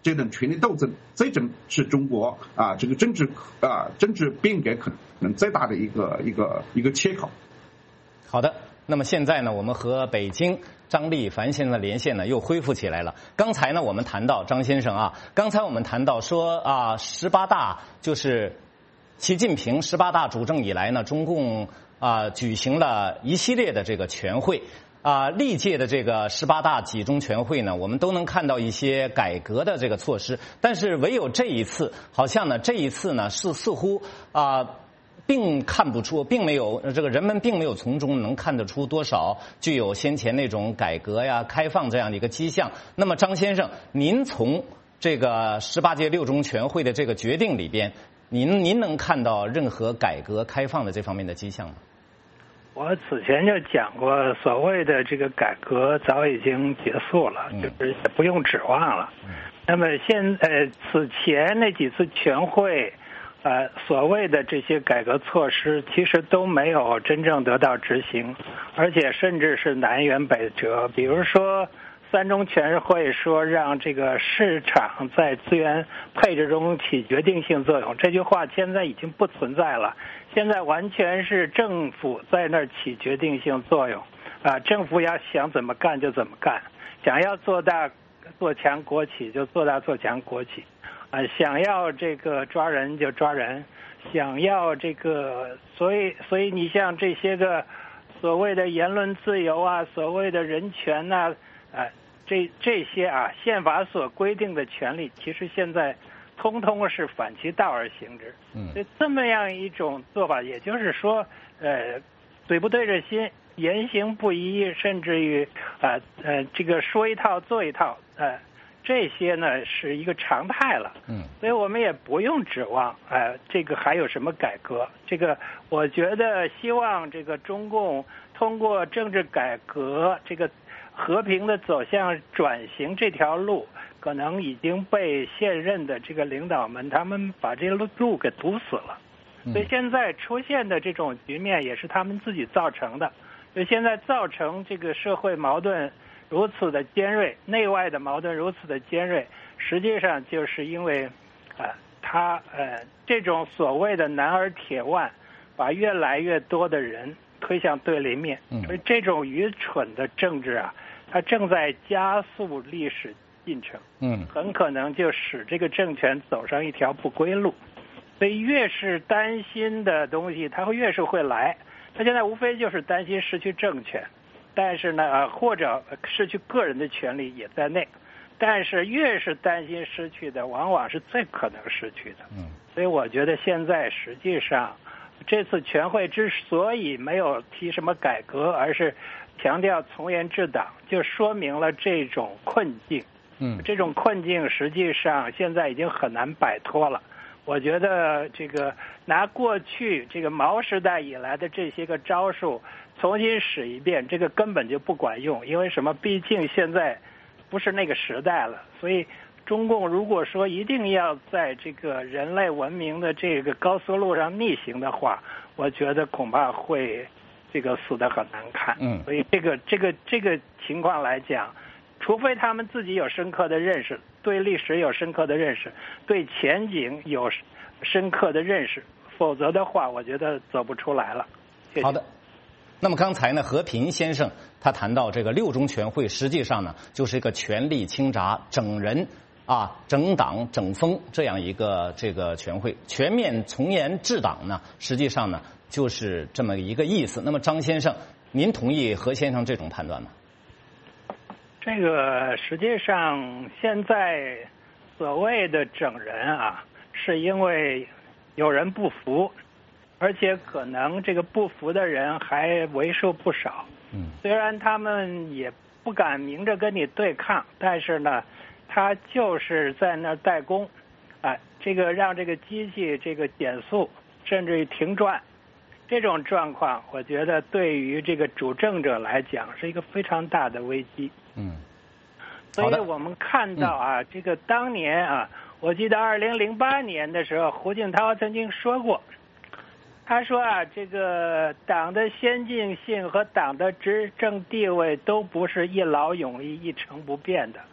这种权力斗争，这种是中国啊这个政治啊政治变革可能最大的一个一个一个切口。 好的，那么现在呢，我们和北京张立凡先生的连线呢又恢复起来了。刚才呢，我们谈到张先生啊，刚才我们谈到说啊，十八大就是习近平十八大主政以来呢，中共啊举行了一系列的这个全会。啊，历届的这个十八大几中全会呢，我们都能看到一些改革的这个措施，但是唯有这一次，好像呢，这一次呢是似乎啊，并看不出，并没有这个人们并没有从中能看得出多少具有先前那种改革呀、开放这样的一个迹象。那么，张先生，您从这个十八届六中全会的这个决定里边，您您能看到任何改革开放的这方面的迹象吗？ 我此前就讲过，所谓的这个改革早已经结束了，就是也不用指望了。那么现呃，此前那几次全会，呃，所谓的这些改革措施，其实都没有真正得到执行，而且甚至是南辕北辙。比如说，三中全会说让这个市场在资源配置中起决定性作用，这句话现在已经不存在了。现在完全是政府在那儿起决定性作用，啊，政府要想怎么干就怎么干，想要做大做强国企就做大做强国企，啊，想要这个抓人就抓人，想要这个，所以所以你像这些个所谓的言论自由啊，所谓的人权呐，啊，这这些啊，宪法所规定的权利，其实现在通通是反其道而行之。嗯，所以这么样一种做法，也就是说，呃，嘴不对着心，言行不一，甚至于啊 呃, 呃这个说一套做一套，呃，这些呢是一个常态了。嗯，所以我们也不用指望呃这个还有什么改革。这个我觉得希望这个中共通过政治改革，这个和平的走向转型这条路，可能已经被现任的这个领导们他们把这路路给堵死了。所以现在出现的这种局面也是他们自己造成的。所以现在造成这个社会矛盾如此的尖锐，内外的矛盾如此的尖锐，实际上就是因为呃他呃这种所谓的男儿铁腕把越来越多的人推向对立面。所以这种愚蠢的政治啊，它正在加速历史进程，嗯，很可能就使这个政权走上一条不归路。所以越是担心的东西，它会越是会来。他现在无非就是担心失去政权，但是呢，或者失去个人的权利也在内。但是越是担心失去的，往往是最可能失去的。嗯，所以我觉得现在实际上，这次全会之所以没有提什么改革，而是强调从严治党，就说明了这种困境。嗯，这种困境实际上现在已经很难摆脱了。我觉得这个拿过去这个毛时代以来的这些个招数重新使一遍，这个根本就不管用。因为什么？毕竟现在不是那个时代了。所以中共如果说一定要在这个人类文明的这个高速路上逆行的话，我觉得恐怕会这个死得很难看。嗯，所以这个这个这个情况来讲，除非他们自己有深刻的认识，对历史有深刻的认识，对前景有深刻的认识，否则的话，我觉得走不出来了。谢谢。 好的。那么刚才呢，和平先生他谈到这个六中全会，实际上呢就是一个权力倾轧、整人啊、整党、整风这样一个这个全会，全面从严治党呢，实际上呢就是这么一个意思。那么张先生，您同意何先生这种判断吗？ 这个实际上现在所谓的整人啊，是因为有人不服，而且可能这个不服的人还为数不少。嗯，虽然他们也不敢明着跟你对抗，但是呢，他就是在那儿代工，啊，这个让这个机器这个减速，甚至于停转。这种状况，我觉得对于这个主政者来讲是一个非常大的危机。嗯，所以我们看到啊，嗯、这个当年啊，我记得二零零八年的时候，胡锦涛曾经说过，他说啊，这个党的先进性和党的执政地位都不是一劳永逸、一成不变的。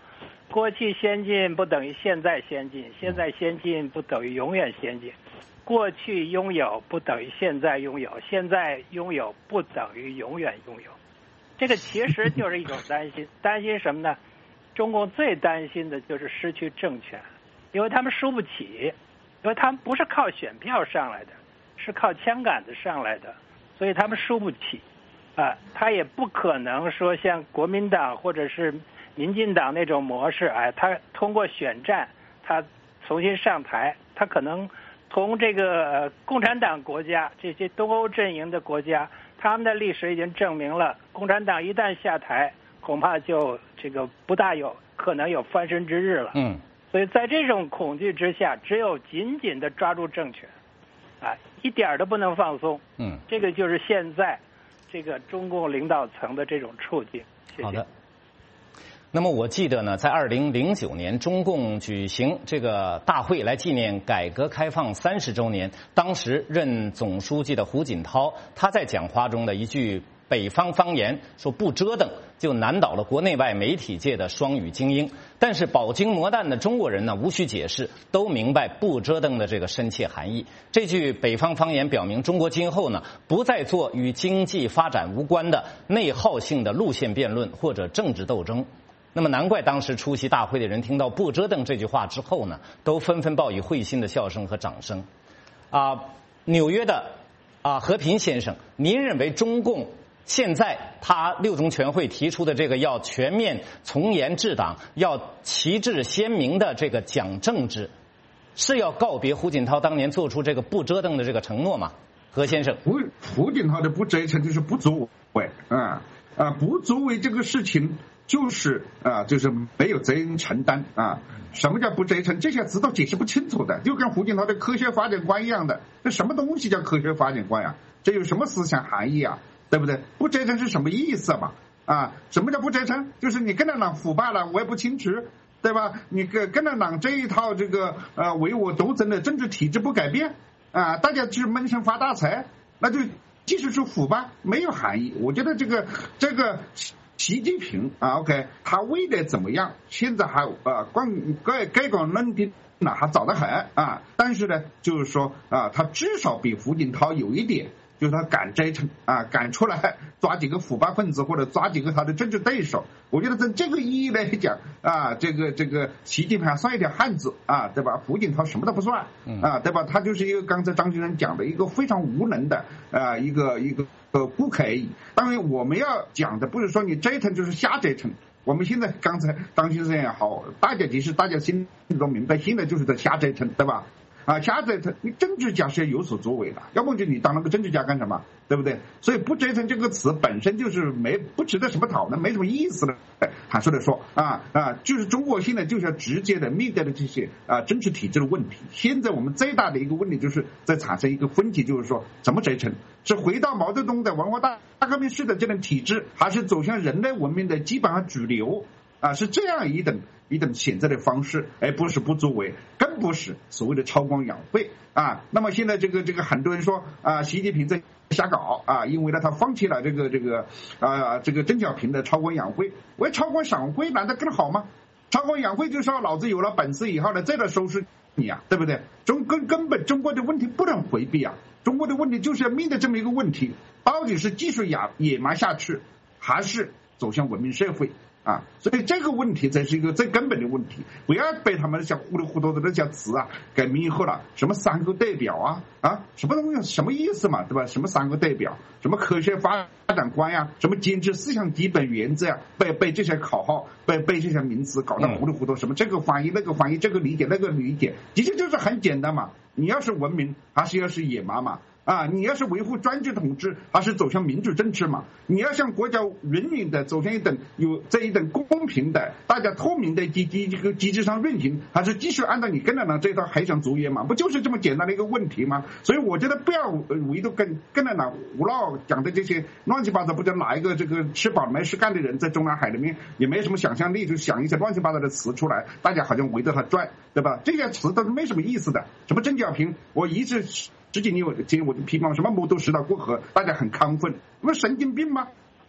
过去先进不等于现在先进，现在先进不等于永远先进。过去拥有不等于现在拥有，现在拥有不等于永远拥有。这个其实就是一种担心，担心什么呢？中共最担心的就是失去政权，因为他们输不起，因为他们不是靠选票上来的，是靠枪杆子上来的，所以他们输不起。啊，他也不可能说像国民党或者是民进党那种模式，哎，他通过选战，他重新上台，他可能同这个、呃、共产党国家这些东欧阵营的国家，他们的历史已经证明了，共产党一旦下台，恐怕就这个不大有可能有翻身之日了。 嗯， 所以在这种恐惧之下，只有紧紧的抓住政权，啊，一点都不能放松。 嗯， 这个就是现在这个中共领导层的这种处境。谢谢。 好的。那么我记得呢，在二零零九年，中共举行这个大会来纪念改革开放三十周年。当时任总书记的胡锦涛，他在讲话中的一句北方方言说不折腾，就难倒了国内外媒体界的双语精英。但是饱经磨难的中国人呢，无需解释，都明白不折腾的这个深切含义。这句北方方言表明，中国今后呢，不再做与经济发展无关的内耗性的路线辩论或者政治斗争。那么难怪当时出席大会的人听到不折腾这句话之后呢，都纷纷报以会心的笑声和掌声。啊，纽约的啊和平先生，您认为中共现在他六中全会提出的这个要全面从严治党，要旗帜鲜明的这个讲政治，是要告别胡锦涛当年做出这个不折腾的这个承诺吗？何先生， 胡胡锦涛的不折腾就是不作为啊啊，不作为这个事情。就是啊，就是没有责任承担啊！什么叫不折腾？这些词都解释不清楚的，就跟胡锦涛的科学发展观一样的。这什么东西叫科学发展观呀？这有什么思想含义啊？对不对？不折腾是什么意思嘛？啊，什么叫不折腾？就是你跟着党腐败了，我也不清楚，对吧？你跟跟着党这一套这个呃唯我独尊的政治体制不改变啊，大家就是闷声发大财，那就即使是腐败没有含义。我觉得这个这个。习近平啊 ，OK， 他为了怎么样？现在还啊，光该该讲论定那还早得很啊。但是呢，就是说啊，他至少比胡锦涛有一点，就是他敢折腾啊，敢出来抓几个腐败分子或者抓几个他的政治对手。我觉得从这个意义来讲啊，这个这个习近平还算一点汉子啊，对吧？胡锦涛什么都不算啊，对吧？他就是一个刚才张先生讲的一个非常无能的啊，一个一个。呃，不可以。当然，我们要讲的不是说你折腾就是瞎折腾。我们现在刚才张先生也好，大家其实大家心里都明白，现在就是在瞎折腾，对吧？啊，瞎折腾，你政治家是要有所作为的，要不就你当那个政治家干什么，对不对？所以不折腾这个词本身就是没不值得什么讨论，没什么意思的。坦率的说啊啊，就是中国现在就是要直接的面对的这些啊政治体制的问题。现在我们最大的一个问题就是在产生一个分歧，就是说怎么折腾？是回到毛泽东的文化大革命式的这种体制，还是走向人类文明的基本上主流？啊，是这样一种一种选择的方式，而不是不作为，更不是所谓的韬光养晦啊。那么现在这个这个很多人说啊，习近平在瞎搞啊，因为呢他放弃了这个这个啊这个邓小平的韬光养晦。为韬光养晦难道更好吗？韬光养晦就是说老子有了本事以后呢，再来收拾你啊，对不对？中根根本中国的问题不能回避啊，中国的问题就是要面对这么一个问题，到底是继续野野蛮下去，还是走向文明社会？啊，所以这个问题才是一个最根本的问题，不要被他们像糊里糊涂的那些词啊给迷惑了。什么三个代表啊啊，什么东西什么意思嘛，对吧？什么三个代表，什么科学发展观呀、啊，什么坚持思想基本原则呀、啊，被被这些口号，被被这些名词搞得糊里糊涂，什么这个翻译那个翻译，这个理解那个理解，其实就是很简单嘛。你要是文明，还是要是野蛮嘛？啊，你要是维护专制统治，还是走向民主政治嘛？你要向国家允允的走向一等有这一等公平的、大家透明的机机这个机制上运行，还是继续按照你跟着党这套海上作业嘛？不就是这么简单的一个问题吗？所以我觉得不要唯独跟跟着党胡闹讲的这些乱七八糟，不知道哪一个这个吃饱没事干的人在中南海里面也没什么想象力，就想一些乱七八糟的词出来，大家好像围着他转，对吧？这些词都是没什么意思的。什么邓小平，我一直十几年我前我就批判什么魔都石岛过河，大家很亢奋，那么神经病吗？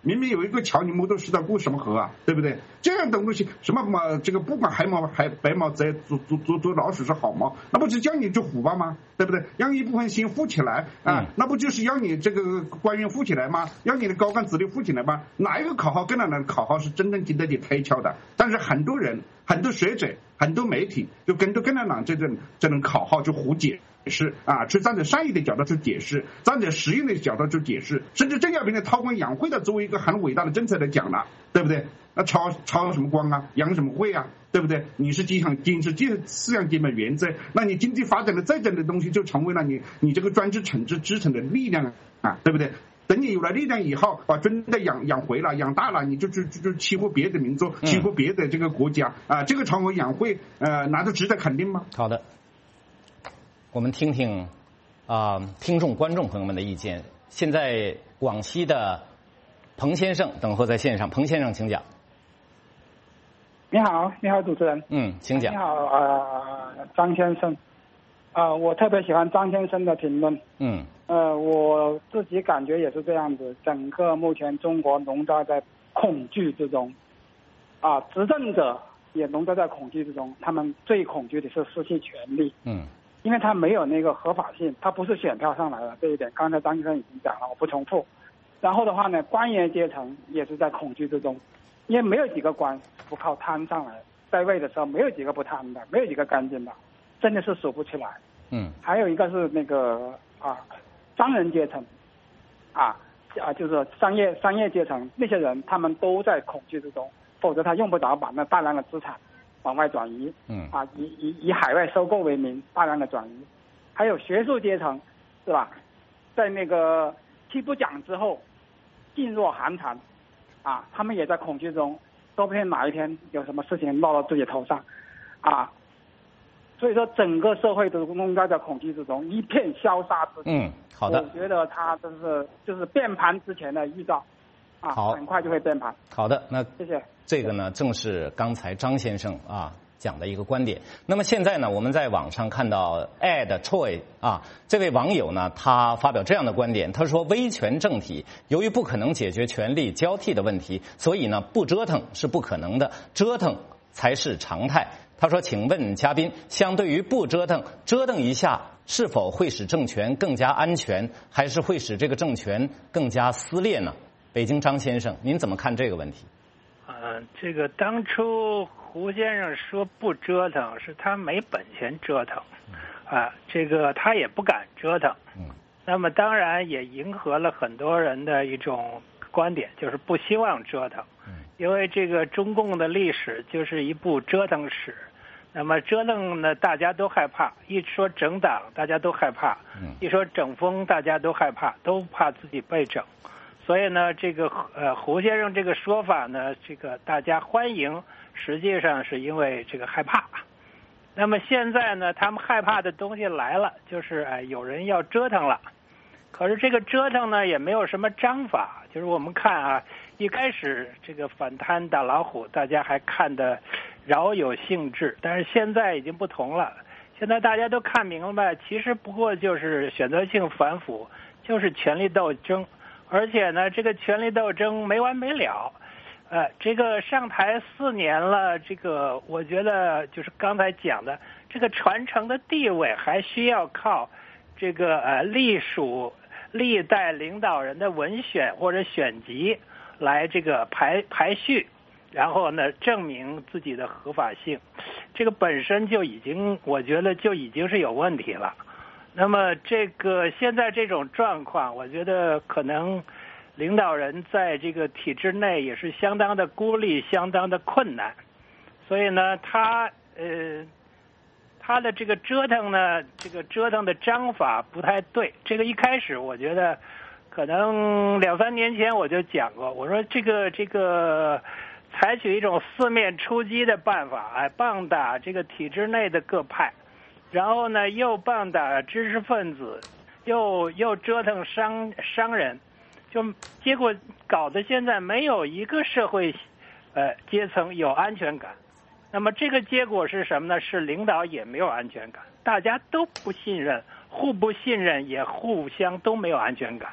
明明有一个桥，你摸都知道过什么河啊，对不对？这样的东西，什么嘛，这个不管黑猫还白猫在捉捉捉捉老鼠是好猫，那不是叫你做虎爸吗？对不对？让一部分心富起来啊， 嗯、 那不就是要你这个官员富起来吗？要你的高干子弟富起来吗？哪一个口号跟哪个口号是真正经得起推敲的？但是很多人、很多学者、很多媒体就跟着跟着拿这种这种口号就胡解。解释啊，去站在善意的角度去解释，站在实用的角度去解释，甚至邓小平的韬光养晦的作为一个很伟大的政策来讲了，对不对？那韬韬什么光啊，养什么晦啊，对不对？你是基想坚持基四样基本原则，那你经济发展的再整的东西就成为了你你这个专制统治支撑的力量啊，对不对？等你有了力量以后，把真的养养回了、养大了，你就就就就欺负别的民族、欺负别的这个国家啊，这个韬光养晦，呃，难道值得肯定吗？ 好的。我们听听啊、呃，听众、观众朋友们的意见。现在广西的彭先生等候在线上，彭先生，请讲。 你好，你好，主持人。 嗯，请讲。 你好，呃，张先生。啊、呃，我特别喜欢张先生的评论。 嗯。 呃，我自己感觉也是这样子，整个目前中国笼罩在恐惧之中，啊、呃，执政者也笼罩在恐惧之中，他们最恐惧的是失去权力。 嗯。 因为他没有那个合法性，他不是选票上来的这一点，刚才张先生已经讲了，我不重复。然后的话呢，官员阶层也是在恐惧之中，因为没有几个官不靠贪上来，在位的时候没有几个不贪的，没有几个干净的，真的是数不起来。 嗯。 还有一个是那个啊，商人阶层，啊啊，就是商业商业阶层那些人，他们都在恐惧之中，否则他用不着把那大量的资产往外转移， 嗯啊，以以以海外收购为名大量的转移，还有学术阶层，是吧？在那个七不讲之后，噤若寒蝉，啊，他们也在恐惧中，说不定哪一天有什么事情落到自己头上，啊，所以说整个社会都笼罩在恐惧之中，一片消杀之中。 嗯，好的。 我觉得他就是就是变盘之前的预兆，啊， 好， 很快就会变盘。 好的，那谢谢。 这个呢，正是刚才张先生啊讲的一个观点。那么现在呢，我们在网上看到 Ed Choi 啊这位网友呢，他发表这样的观点，他说威权政体由于不可能解决权力交替的问题，所以呢不折腾是不可能的，折腾才是常态。他说，请问嘉宾，相对于不折腾，折腾一下是否会使政权更加安全，还是会使这个政权更加撕裂呢？北京张先生，您怎么看这个问题？ 嗯、呃，这个当初胡先生说不折腾，是他没本钱折腾，啊，这个他也不敢折腾。 嗯， 那么当然也迎合了很多人的一种观点，就是不希望折腾。嗯，因为这个中共的历史就是一部折腾史。那么折腾呢，大家都害怕；一说整党，大家都害怕；一说整风，大家都害怕，都怕自己被整。所以呢，这个呃胡先生这个说法呢，这个大家欢迎，实际上是因为这个害怕。那么现在呢，他们害怕的东西来了，就是哎有人要折腾了。可是这个折腾呢，也没有什么章法。就是我们看啊，一开始这个反贪打老虎，大家还看得饶有兴致，但是现在已经不同了。现在大家都看明白，其实不过就是选择性反腐，就是权力斗争。而且呢，这个权力斗争没完没了，呃，这个上台四年了，这个我觉得就是刚才讲的这个传承的地位，还需要靠这个呃隶属历代领导人的文选或者选集来这个排排序，然后呢证明自己的合法性，这个本身就已经我觉得就已经是有问题了。那么这个现在这种状况，我觉得可能领导人在这个体制内也是相当的孤立，相当的困难。所以呢，他呃他的这个折腾呢，这个折腾的章法不太对。这个一开始我觉得可能两三年前我就讲过，我说这个这个采取一种四面出击的办法，哎，棒打这个体制内的各派。然后呢，又棒打知识分子，又又折腾商商人，就结果搞得现在没有一个社会呃阶层有安全感。那么这个结果是什么呢？是领导也没有安全感，大家都不信任，互不信任，也互相都没有安全感。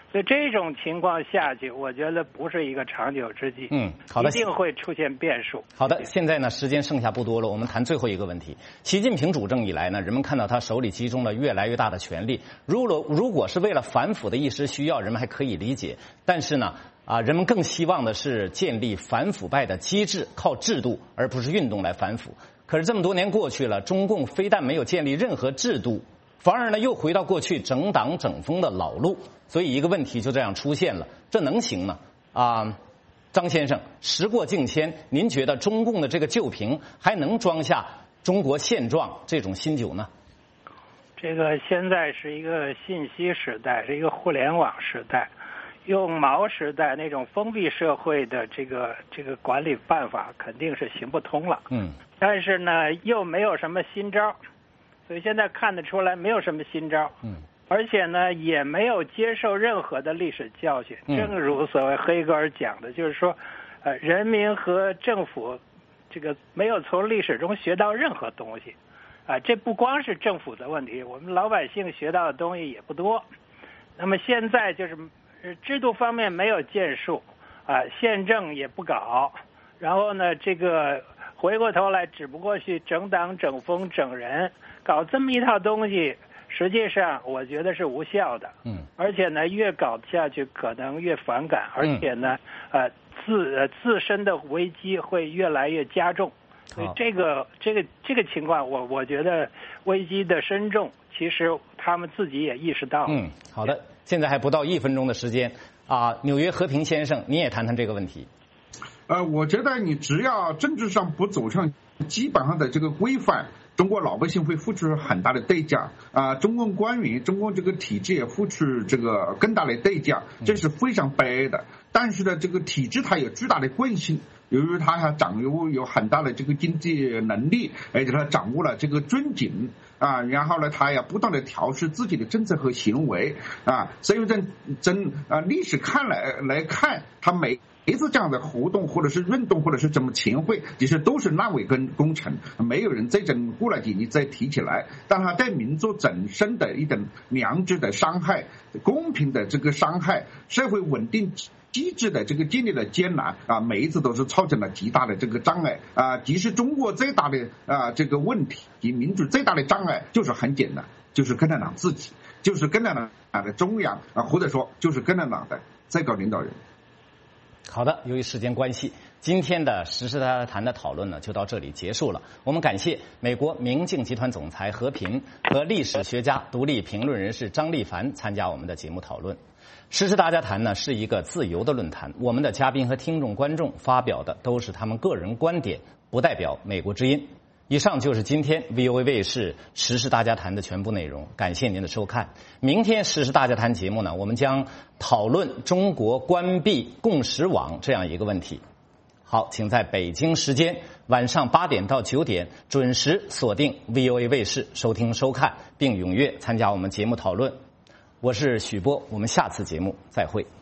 所以这种情况下去，我觉得不是一个长久之计。 嗯，好的， 一定会出现变数。 好的，现在呢，时间剩下不多了，我们谈最后一个问题。习近平主政以来呢，人们看到他手里集中了越来越大的权力。如果如果是为了反腐的一时需要，人们还可以理解。但是呢，啊，人们更希望的是建立反腐败的机制，靠制度而不是运动来反腐。可是这么多年过去了，中共非但没有建立任何制度，反而呢又回到过去整党整风的老路。所以一个问题就这样出现了，这能行吗？啊，张先生，时过境迁，您觉得中共的这个旧瓶还能装下中国现状这种新酒呢？ 这个现在是一个信息时代，是一个互联网时代，用毛时代那种封闭社会的这个这个管理办法肯定是行不通了。 嗯。 但是呢，又没有什么新招，所以现在看得出来没有什么新招。嗯。而且呢，也没有接受任何的历史教训。正如所谓黑格尔讲的，就是说，呃，人民和政府，这个没有从历史中学到任何东西。啊，这不光是政府的问题，我们老百姓学到的东西也不多。那么现在就是制度方面没有建树，啊，宪政也不搞，然后呢，这个回过头来只不过去整党整风整人，搞这么一套东西。实际上，我觉得是无效的。嗯，而且呢，越搞下去可能越反感，而且呢，嗯、呃，自呃自身的危机会越来越加重。所以这个这个这个情况，我我觉得危机的深重，其实他们自己也意识到了。 嗯，好的，现在还不到一分钟的时间啊，纽约和平先生，你也谈谈这个问题。 呃，我觉得你只要政治上不走上基本上的这个规范，中国老百姓会付出很大的代价啊、呃！中共官员、中共这个体制也付出这个更大的代价，这是非常悲哀的。但是呢，这个体制它有巨大的惯性，由于它还掌握有很大的这个经济能力，而且它掌握了这个军警啊，然后呢，它也不断的调试自己的政策和行为啊，所以从从啊历史看来来看，它每一次这样的活动或者是运动或者是怎么前会，其实都是烂尾跟工程，没有人再整过了几年再提起来，但它对民族整身的一种良知的伤害、公平的这个伤害、社会稳定机制的这个建立的艰难啊，每一次都是造成了极大的这个障碍啊。其实中国最大的啊这个问题，民主最大的障碍就是很简单，就是共产党自己，就是共产党的中央啊，或者说就是共产党的最高领导人。 好的，由于时间关系，今天的时事大家谈的讨论呢就到这里结束了。我们感谢美国明镜集团总裁何平和历史学家、独立评论人士张立凡参加我们的节目讨论。时事大家谈呢是一个自由的论坛，我们的嘉宾和听众观众发表的都是他们个人观点，不代表美国之音。以上就是今天 V O A 卫视时事大家谈的全部内容，感谢您的收看。明天时事大家谈节目呢，我们将讨论中国关闭共识网这样一个问题。好，请在北京时间晚上八点到九点准时锁定 V O A 卫视收听收看，并踊跃参加我们节目讨论。我是许波，我们下次节目再会。